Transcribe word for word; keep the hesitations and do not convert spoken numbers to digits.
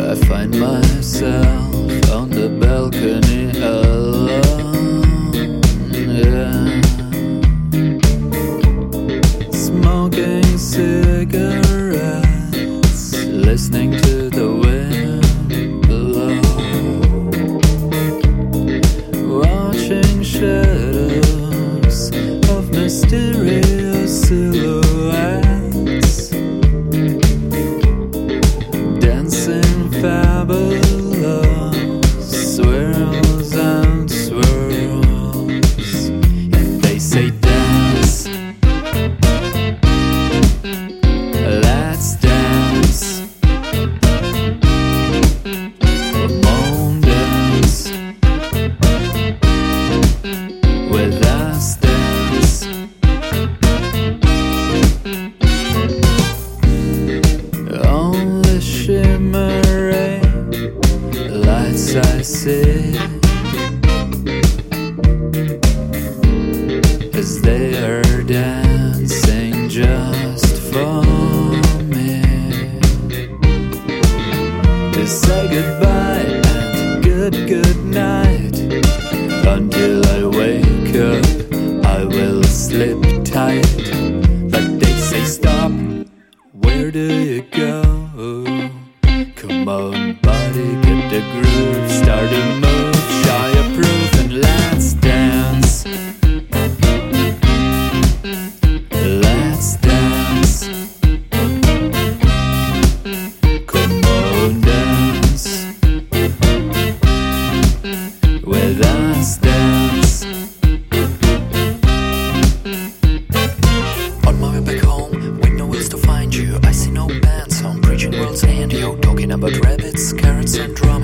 I find myself on the balcony alone, yeah. Smoking cigarettes, listening to the wind below, watching shadows of mysterious silhouettes, dancing fabulous swirls and swirls. And they say dance, let's dance, come on dance, with us dance. Only shimmering lights I see as they are dancing just for me, to say goodbye and good good night. Until I wake up I will slip tight, like they say stop, where do you go? Come on buddy, get the groove, start a move, show your proof and let's dance. Let's dance, come on dance, with us dance. On my way back home, with no ways to find you, I see no bands, I'm preaching world's end, yo, talking about rabbits, carrots and drums.